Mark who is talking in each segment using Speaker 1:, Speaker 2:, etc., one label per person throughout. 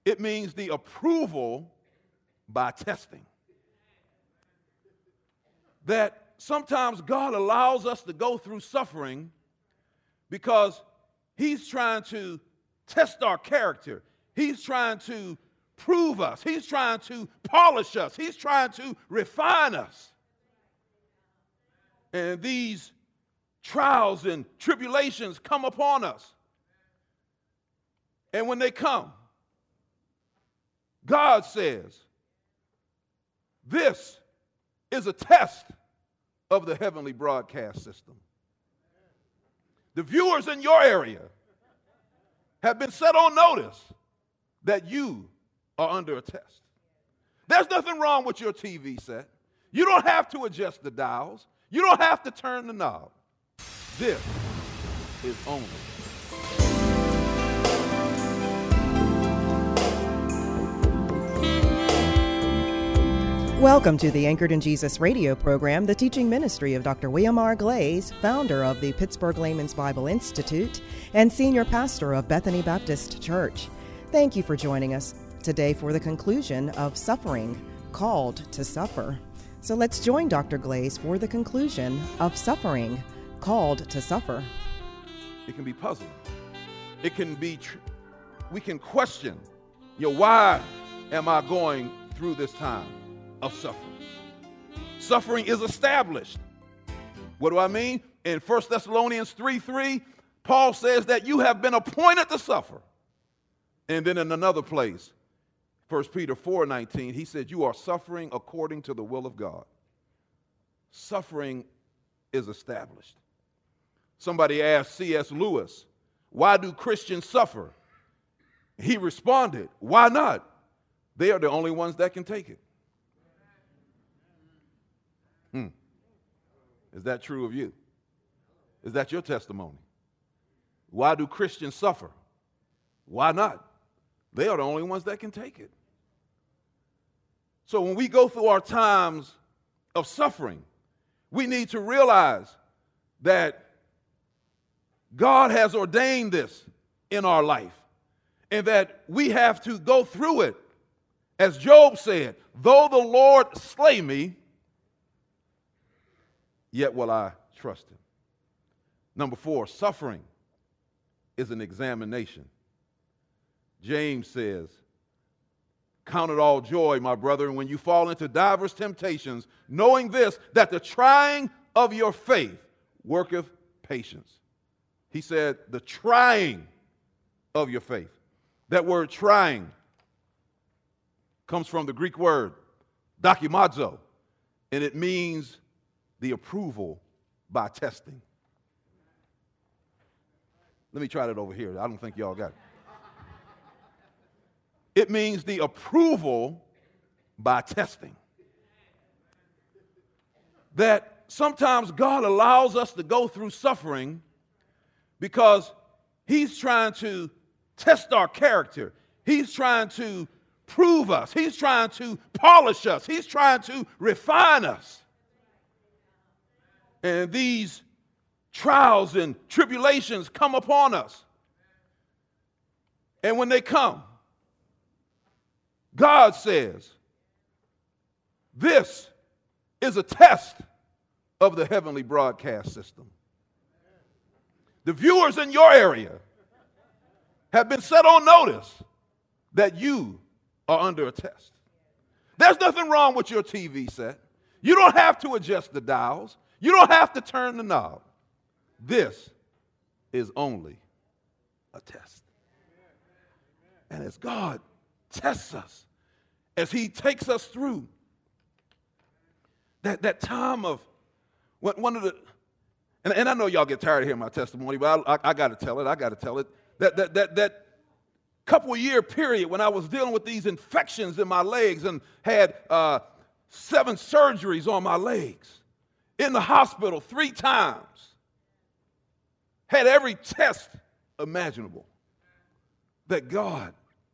Speaker 1: It means the approval by testing. That sometimes God allows us to go through suffering because He's trying to test our character. He's trying to prove us. He's trying to polish us. He's trying to refine us. And these trials and tribulations come upon us. And when they come, God says, this is a test of the heavenly broadcast system. The viewers in your area have been set on notice that you are under a test. There's nothing wrong with your TV set. You don't have to adjust the dials. You don't have to turn the knob. This is only.
Speaker 2: Welcome to the Anchored in Jesus radio program, the teaching ministry of Dr. William R. Glaze, founder of the Pittsburgh Layman's Bible Institute and senior pastor of Bethany Baptist Church. Thank you for joining us today for the conclusion of Suffering, Called to Suffer. So let's join Dr. Glaze for the conclusion of Suffering, Called to Suffer.
Speaker 1: It can be puzzling. It can be, we can question, why am I going through this time of suffering? Suffering is established. What do I mean? In 1 Thessalonians 3:3, Paul says that you have been appointed to suffer. And then in another place, 1 Peter 4:19, he said you are suffering according to the will of God. Suffering is established. Somebody asked C.S. Lewis, why do Christians suffer? He responded, why not? They are the only ones that can take it. Is that true of you? Is that your testimony? Why do Christians suffer? Why not? They are the only ones that can take it. So when we go through our times of suffering, we need to realize that God has ordained this in our life and that we have to go through it. As Job said, though the Lord slay me, yet will I trust him. Number 4, suffering is an examination. James says, count it all joy, my brethren, when you fall into diverse temptations, knowing this, that the trying of your faith worketh patience. He said, the trying of your faith. That word trying comes from the Greek word dokimazo, and it means the approval by testing. Let me try that over here. I don't think y'all got it. It means the approval by testing. That sometimes God allows us to go through suffering because He's trying to test our character. He's trying to prove us. He's trying to polish us. He's trying to refine us. And these trials and tribulations come upon us. And when they come, God says, this is a test of the heavenly broadcast system. The viewers in your area have been set on notice that you are under a test. There's nothing wrong with your TV set. You don't have to adjust the dials. You don't have to turn the knob. This is only a test. And as God tests us, as He takes us through that time of one of the, and I know y'all get tired of hearing my testimony, but I got to tell it. That couple of year period when I was dealing with these infections in my legs and had 7 surgeries on my legs, in the hospital 3 times, had every test imaginable, that God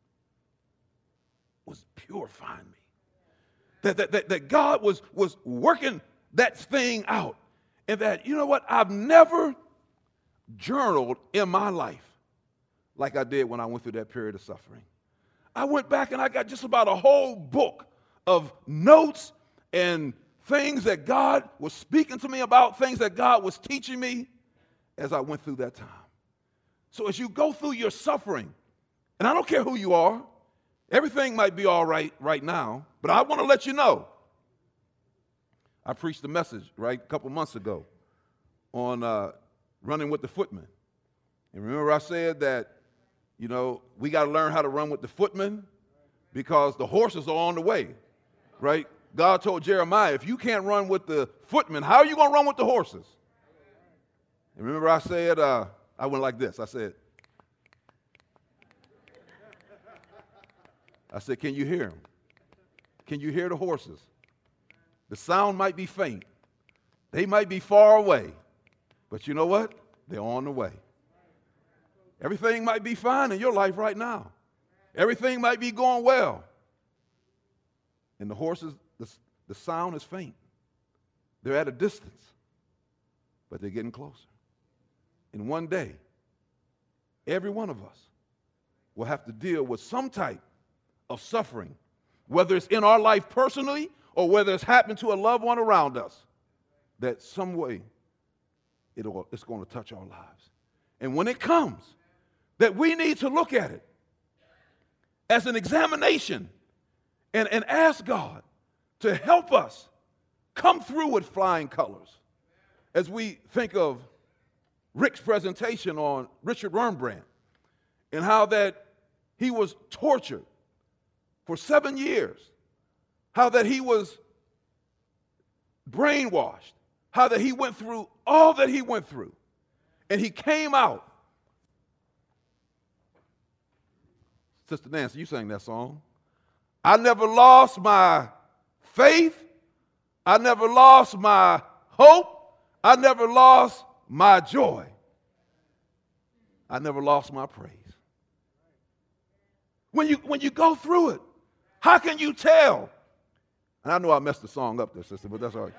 Speaker 1: was purifying me, that God was working that thing out, and that, you know what, I've never journaled in my life like I did when I went through that period of suffering. I went back and I got just about a whole book of notes and things that God was speaking to me about, things that God was teaching me as I went through that time. So as you go through your suffering, and I don't care who you are, everything might be all right now, but I want to let you know. I preached a message, a couple months ago on running with the footmen. And remember I said that, we got to learn how to run with the footmen because the horses are on the way, right? God told Jeremiah, if you can't run with the footmen, how are you going to run with the horses? And remember I said, I went like this. I said, can you hear them? Can you hear the horses? The sound might be faint. They might be far away. But you know what? They're on the way. Everything might be fine in your life right now. Everything might be going well. And the horses, the sound is faint. They're at a distance, but they're getting closer. And one day, every one of us will have to deal with some type of suffering, whether it's in our life personally or whether it's happened to a loved one around us, that some way it's going to touch our lives. And when it comes, that we need to look at it as an examination and ask God to help us come through with flying colors. As we think of Rick's presentation on Richard Wurmbrand and how that he was tortured for 7 years, how that he was brainwashed, how that he went through all that he went through, and he came out. Sister Nancy, you sang that song. I never lost my faith. I never lost my hope. I never lost my joy. I never lost my praise. When you go through it, how can you tell? And I know I messed the song up there, sister, but that's all right.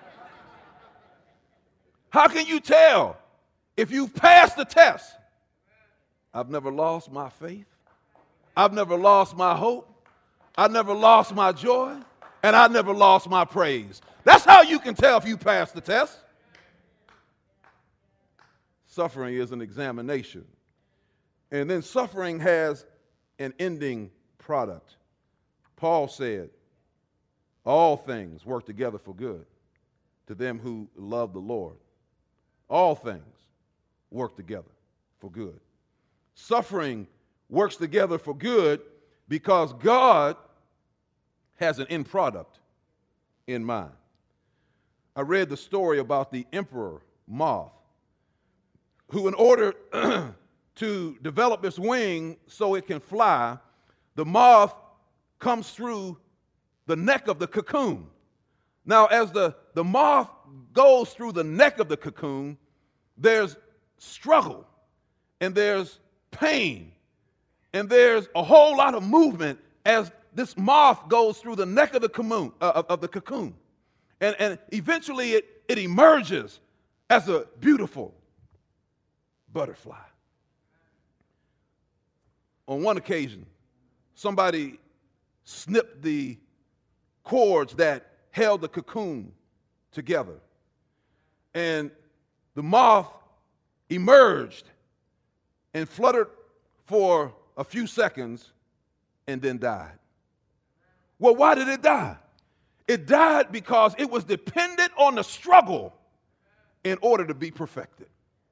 Speaker 1: How can you tell if you've passed the test? I've never lost my faith. I've never lost my hope. I never lost my joy. And I never lost my praise. That's how you can tell if you passed the test. Suffering is an examination. And then suffering has an ending product. Paul said, all things work together for good to them who love the Lord. All things work together for good. Suffering works together for good because God has an end product in mind. I read the story about the emperor moth, who in order to develop its wing so it can fly, the moth comes through the neck of the cocoon. Now, as the moth goes through the neck of the cocoon, there's struggle, and there's pain, and there's a whole lot of movement as this moth goes through the neck of the cocoon. And eventually it emerges as a beautiful butterfly. On one occasion, somebody snipped the cords that held the cocoon together, and the moth emerged and fluttered for a few seconds and then died. Well, why did it die? It died because it was dependent on the struggle in order to be perfected.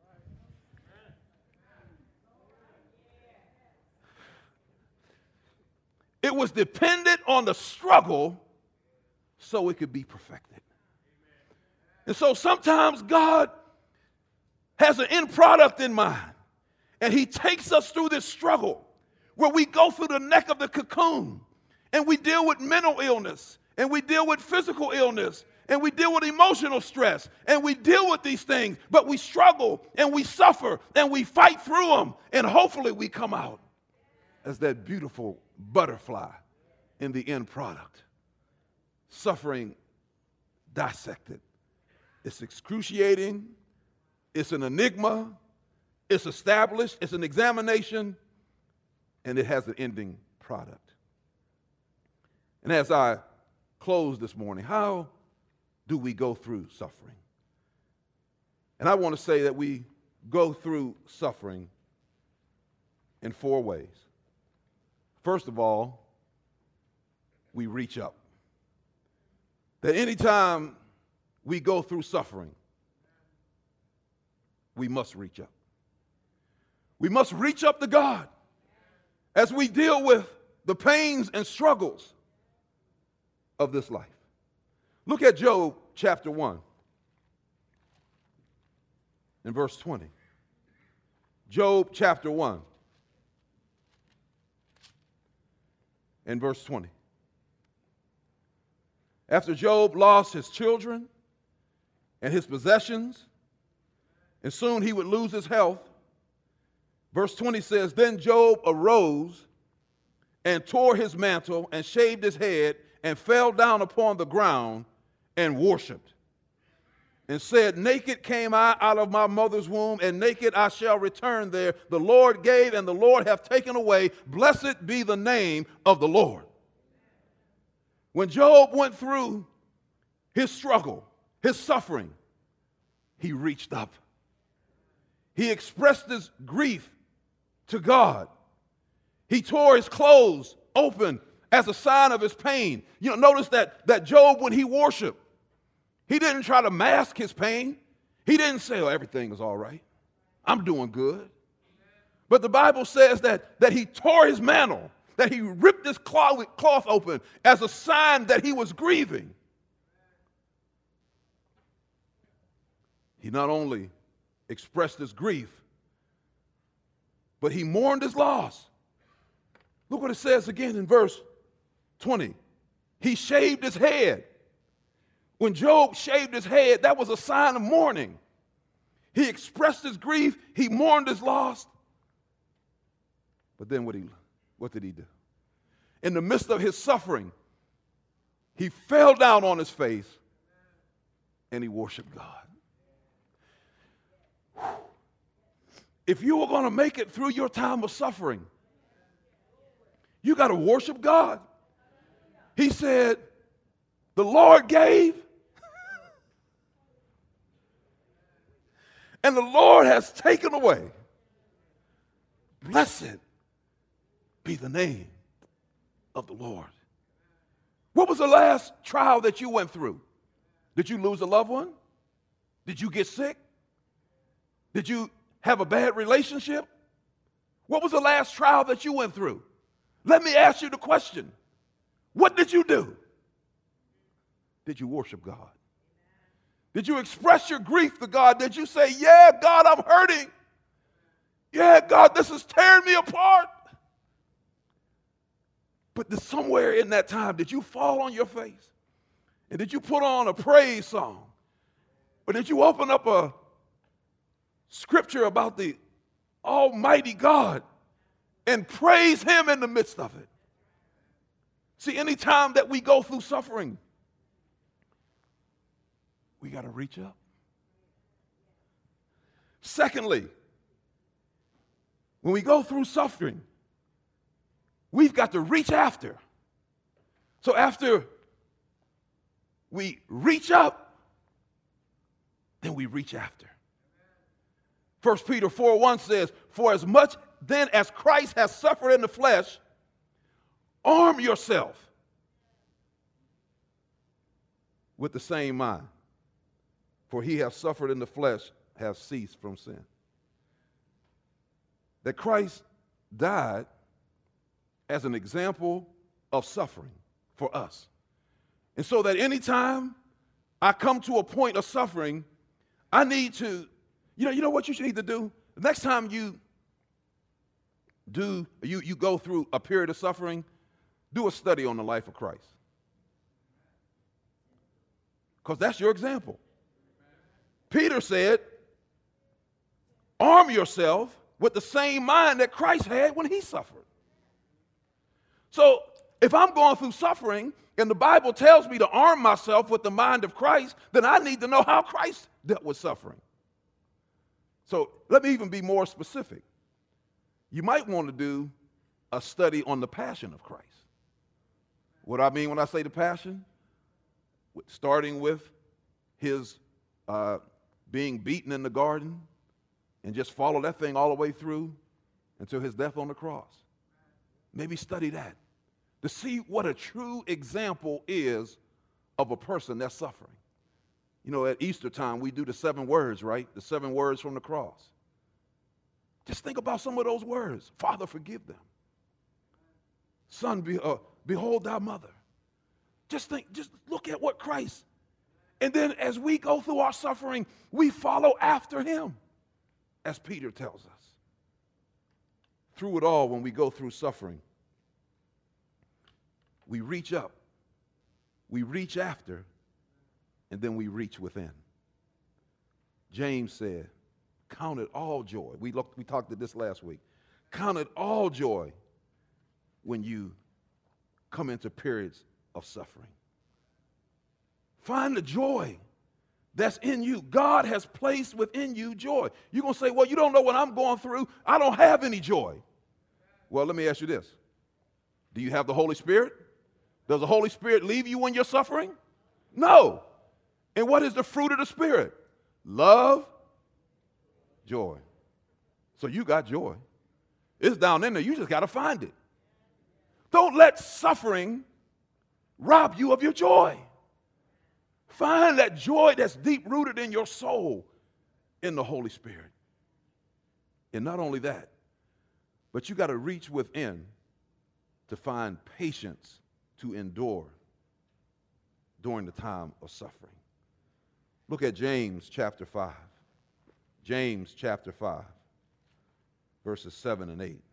Speaker 1: It was dependent on the struggle so it could be perfected. And so sometimes God has an end product in mind, and he takes us through this struggle where we go through the neck of the cocoon, and we deal with mental illness, and we deal with physical illness, and we deal with emotional stress, and we deal with these things, but we struggle, and we suffer, and we fight through them, and hopefully we come out as that beautiful butterfly in the end product. Suffering dissected. It's excruciating. It's an enigma. It's established. It's an examination. And it has an ending product. And as I close this morning, how do we go through suffering? And I want to say that we go through suffering in 4 ways. First of all, we reach up. That anytime we go through suffering, we must reach up. We must reach up to God as we deal with the pains and struggles of this life. Look at Job chapter 1 and verse 20. Job chapter 1 and verse 20. After Job lost his children and his possessions, and soon he would lose his health, verse 20 says, Then Job arose and tore his mantle and shaved his head and fell down upon the ground and worshiped and said, Naked came I out of my mother's womb, and naked I shall return there. The Lord gave, and the Lord hath taken away. Blessed be the name of the Lord. When Job went through his struggle, his suffering, he reached up. He expressed his grief to God. He tore his clothes open as a sign of his pain. You know, notice that Job, when he worshiped, he didn't try to mask his pain. He didn't say, oh, everything is all right. I'm doing good. But the Bible says that he tore his mantle, that he ripped his cloth open as a sign that he was grieving. He not only expressed his grief, but he mourned his loss. Look what it says again in verse 20. He shaved his head. When Job shaved his head, that was a sign of mourning. He expressed his grief. He mourned his loss. But then what did he do? In the midst of his suffering, he fell down on his face and he worshiped God. If you are going to make it through your time of suffering, you got to worship God. He said, the Lord gave, and the Lord has taken away. Blessed be the name of the Lord. What was the last trial that you went through? Did you lose a loved one? Did you get sick? Did you have a bad relationship? What was the last trial that you went through? Let me ask you the question. What did you do? Did you worship God? Did you express your grief to God? Did you say, yeah, God, I'm hurting. Yeah, God, this is tearing me apart. But somewhere in that time, did you fall on your face? And did you put on a praise song? Or did you open up a scripture about the Almighty God and praise Him in the midst of it? See, anytime that we go through suffering, we got to reach up. Secondly, when we go through suffering, we've got to reach after. So after we reach up, then we reach after. 1 Peter 4:1 says, For as much then as Christ has suffered in the flesh, arm yourself with the same mind. For he has suffered in the flesh, has ceased from sin. That Christ died as an example of suffering for us. And so that anytime I come to a point of suffering, I need to, you know what you should need to do? The next time you go through a period of suffering, do a study on the life of Christ. Because that's your example. Peter said, arm yourself with the same mind that Christ had when he suffered. So if I'm going through suffering and the Bible tells me to arm myself with the mind of Christ, then I need to know how Christ dealt with suffering. So let me even be more specific. You might want to do a study on the passion of Christ. What I mean when I say the passion? Starting with his being beaten in the garden, and just follow that thing all the way through until his death on the cross. Maybe study that to see what a true example is of a person that's suffering. You know, at Easter time, we do the 7 words, right? The 7 words from the cross. Just think about some of those words. Father, forgive them. Son, behold thy mother. Just look at what Christ. And then as we go through our suffering, we follow after him, as Peter tells us. Through it all, when we go through suffering, we reach up, we reach after, and then we reach within. James said, count it all joy. We talked about this last week. Count it all joy when you come into periods of suffering. Find the joy that's in you. God has placed within you joy. You're going to say, well, you don't know what I'm going through. I don't have any joy. Well, let me ask you this. Do you have the Holy Spirit? Does the Holy Spirit leave you when you're suffering? No. And what is the fruit of the Spirit? Love, joy. So you got joy. It's down in there. You just got to find it. Don't let suffering rob you of your joy. Find that joy that's deep-rooted in your soul in the Holy Spirit. And not only that, but you got to reach within to find patience to endure during the time of suffering. Look at James chapter 5. James chapter 5, verses 7 and 8.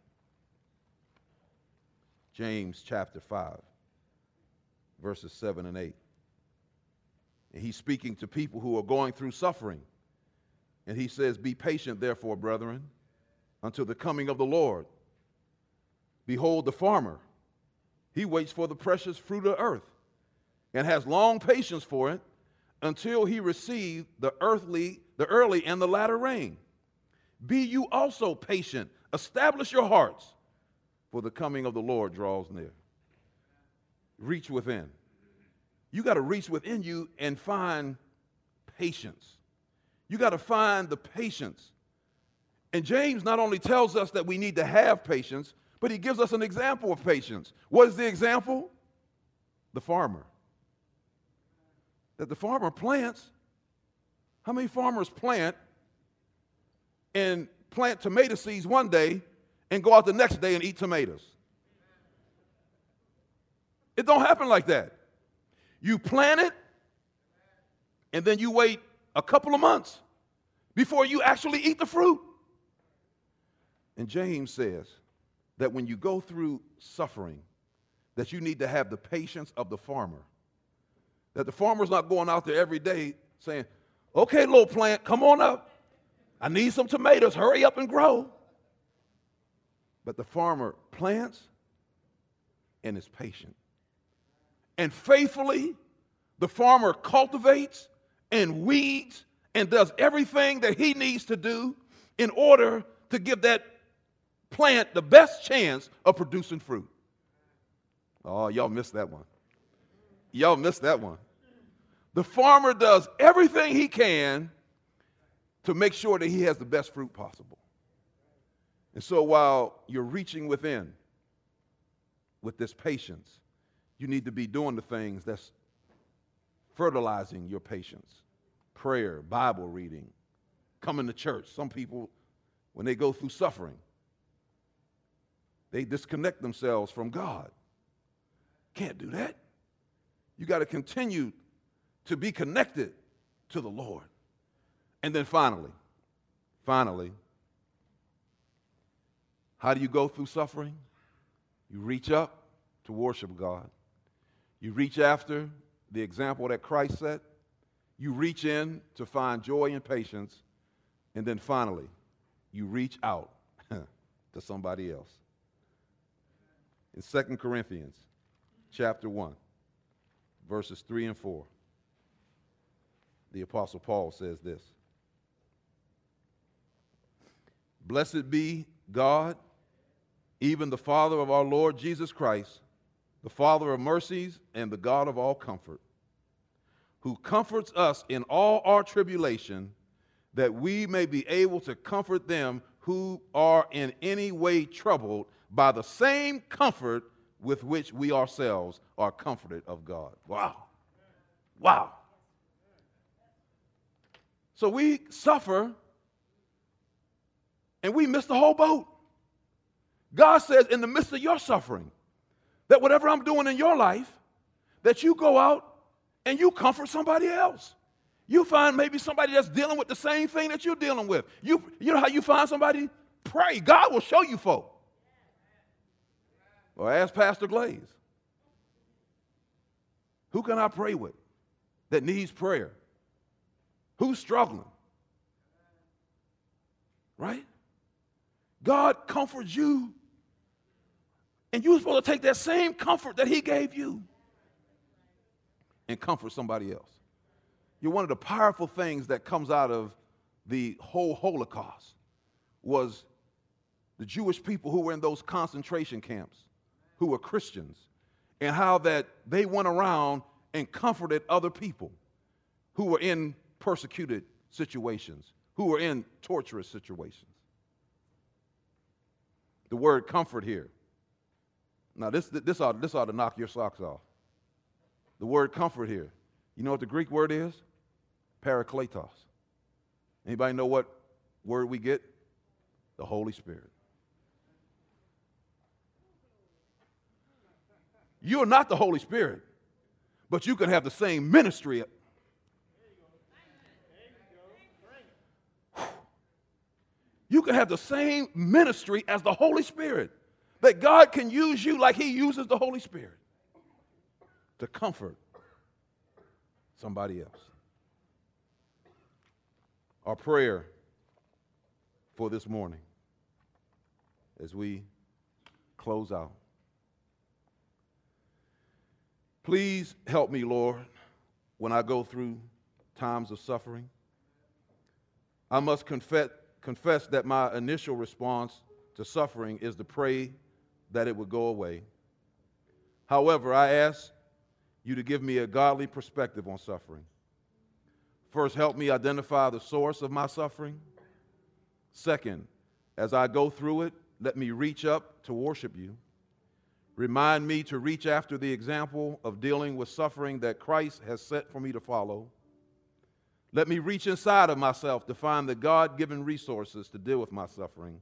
Speaker 1: James chapter 5, verses 7 and 8. And he's speaking to people who are going through suffering. And he says, be patient, therefore, brethren, until the coming of the Lord. Behold, the farmer, he waits for the precious fruit of earth and has long patience for it until he receive the early and the latter rain. Be you also patient. Establish your hearts, for the coming of the Lord draws near. Reach within. You got to reach within you and find patience. You got to find the patience. And James not only tells us that we need to have patience, but he gives us an example of patience. What is the example? The farmer. That the farmer plants. How many farmers plant tomato seeds one day and go out the next day and eat tomatoes? It don't happen like that. You plant it, and then you wait a couple of months before you actually eat the fruit. And James says that when you go through suffering, that you need to have the patience of the farmer. That the farmer's not going out there every day saying, okay, little plant, come on up. I need some tomatoes. Hurry up and grow. But the farmer plants and is patient. And faithfully, the farmer cultivates and weeds and does everything that he needs to do in order to give that plant the best chance of producing fruit. Oh, y'all missed that one. Y'all missed that one. The farmer does everything he can to make sure that he has the best fruit possible. And so while you're reaching within with this patience, you need to be doing the things that's fertilizing your patience. Prayer, Bible reading, coming to church. Some people, when they go through suffering, they disconnect themselves from God. Can't do that. You got to continue to be connected to the Lord. And then finally, how do you go through suffering? You reach up to worship God. You reach after the example that Christ set. You reach in to find joy and patience. And then finally, you reach out to somebody else. In 2 Corinthians chapter 1, verses 3 and 4, the Apostle Paul says this. Blessed be God even the Father of our Lord Jesus Christ, the Father of mercies and the God of all comfort, who comforts us in all our tribulation, that we may be able to comfort them who are in any way troubled by the same comfort with which we ourselves are comforted of God. Wow. Wow. So we suffer and we miss the whole boat. God says in the midst of your suffering that whatever I'm doing in your life, that you go out and you comfort somebody else. You find maybe somebody that's dealing with the same thing that you're dealing with. You know how you find somebody? Pray. God will show you folk. Or ask Pastor Glaze. Who can I pray with that needs prayer? Who's struggling? Right? God comforts you. And you're supposed to take that same comfort that he gave you and comfort somebody else. You're one of the powerful things that comes out of the whole Holocaust was the Jewish people who were in those concentration camps, who were Christians, and how that they went around and comforted other people who were in persecuted situations, who were in torturous situations. The word comfort here. Now, this ought to knock your socks off. The word comfort here. You know what the Greek word is? Parakletos. Anybody know what word we get? The Holy Spirit. You're not the Holy Spirit, but you can have the same ministry. You can have the same ministry as the Holy Spirit. That God can use you like he uses the Holy Spirit to comfort somebody else. Our prayer for this morning as we close out. Please help me, Lord, when I go through times of suffering. I must confess that my initial response to suffering is to pray that it would go away. However, I ask you to give me a godly perspective on suffering. First, help me identify the source of my suffering. Second, as I go through it, let me reach up to worship you. Remind me to reach after the example of dealing with suffering that Christ has set for me to follow. Let me reach inside of myself to find the God-given resources to deal with my suffering.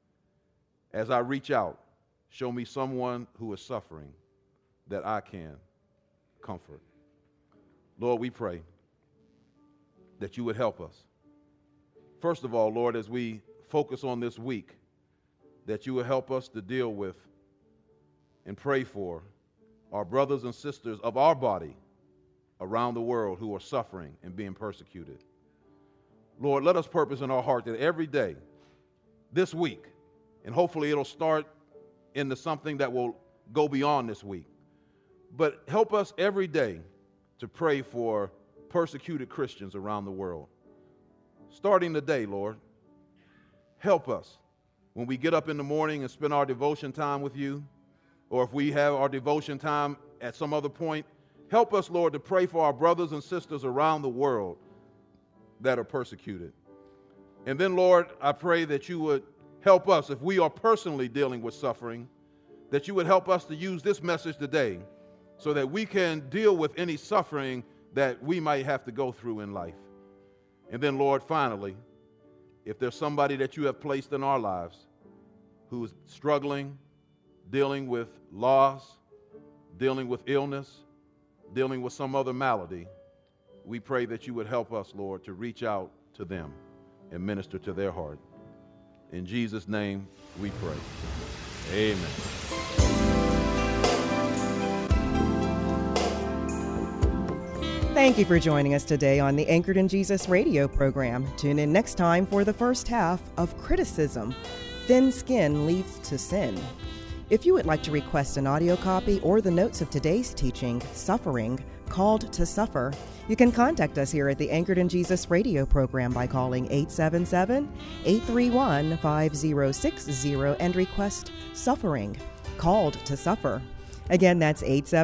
Speaker 1: As I reach out, show me someone who is suffering that I can comfort. Lord, we pray that you would help us. First of all, Lord, as we focus on this week, that you would help us to deal with and pray for our brothers and sisters of our body around the world who are suffering and being persecuted. Lord, let us purpose in our heart that every day, this week, and hopefully it'll start into something that will go beyond this week, but help us every day to pray for persecuted Christians around the world. Starting today, Lord, help us when we get up in the morning and spend our devotion time with you, or if we have our devotion time at some other point, help us, Lord, to pray for our brothers and sisters around the world that are persecuted. And then, Lord, I pray that you would help us, if we are personally dealing with suffering, that you would help us to use this message today so that we can deal with any suffering that we might have to go through in life. And then, Lord, finally, if there's somebody that you have placed in our lives who is struggling, dealing with loss, dealing with illness, dealing with some other malady, we pray that you would help us, Lord, to reach out to them and minister to their heart. In Jesus' name we pray. Amen.
Speaker 2: Thank you for joining us today on the Anchored in Jesus radio program. Tune in next time for the first half of Criticism, Thin Skin Leads to Sin. If you would like to request an audio copy or the notes of today's teaching, Suffering, Called to Suffer. You can contact us here at the Anchored in Jesus radio program by calling 877-831-5060 and request Suffering. Called to Suffer. Again, that's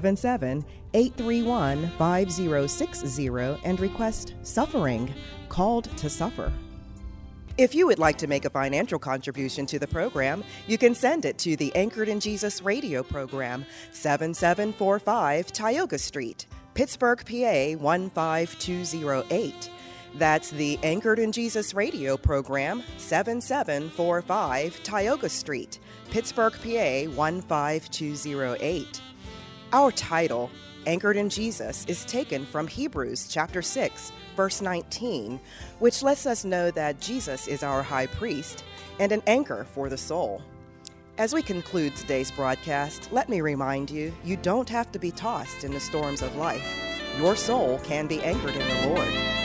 Speaker 2: 877-831-5060 and request Suffering. Called to Suffer. If you would like to make a financial contribution to the program, you can send it to the Anchored in Jesus radio program, 7745 Tioga Street, Pittsburgh, PA 15208. That's the Anchored in Jesus radio program, 7745 Tioga Street, Pittsburgh, PA 15208. Our title, Anchored in Jesus, is taken from Hebrews chapter 6, verse 19, which lets us know that Jesus is our high priest and an anchor for the soul. As we conclude today's broadcast, let me remind you, you don't have to be tossed in the storms of life. Your soul can be anchored in the Lord.